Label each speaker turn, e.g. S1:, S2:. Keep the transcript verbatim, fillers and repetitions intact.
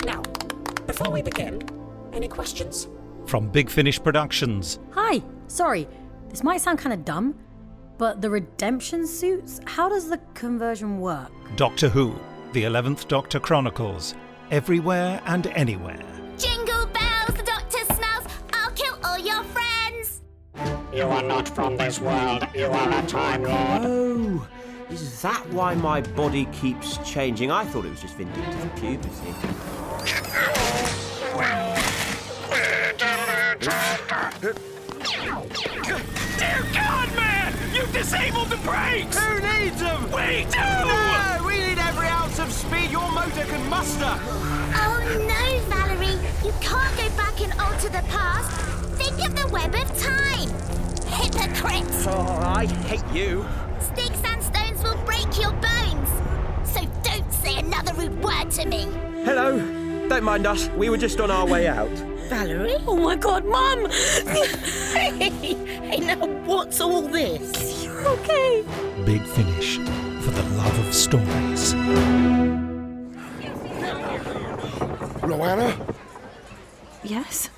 S1: Now, before we begin, any questions?
S2: From Big Finish Productions.
S3: Hi, sorry, this might sound kind of dumb, but the redemption suits, how does the conversion work?
S2: Doctor Who, the eleventh Doctor Chronicles. Everywhere and anywhere.
S4: Jingle bells, the Doctor smells. I'll kill all your friends.
S1: You are not from this world. You are a Time Lord.
S5: Oh, is that why my body keeps changing? I thought it was just vindictive puberty.
S6: Dear God, man! You've disabled the brakes!
S5: Who needs them?
S6: We do!
S5: No, we need every ounce of speed your motor can muster.
S4: Oh no, Valerie. You can't go back and alter the past. Think of the web of time. Hypocrite!
S5: Oh, I hate you.
S4: Sticks and stones will break your bones. So don't say another rude word to me.
S5: Hello. Don't mind us. We were just on our way out.
S7: Valerie? Oh my God, Mum! hey, hey, now what's all this?
S3: You're okay.
S2: Big Finish, for the love of stories.
S8: Rowena?
S3: Yes?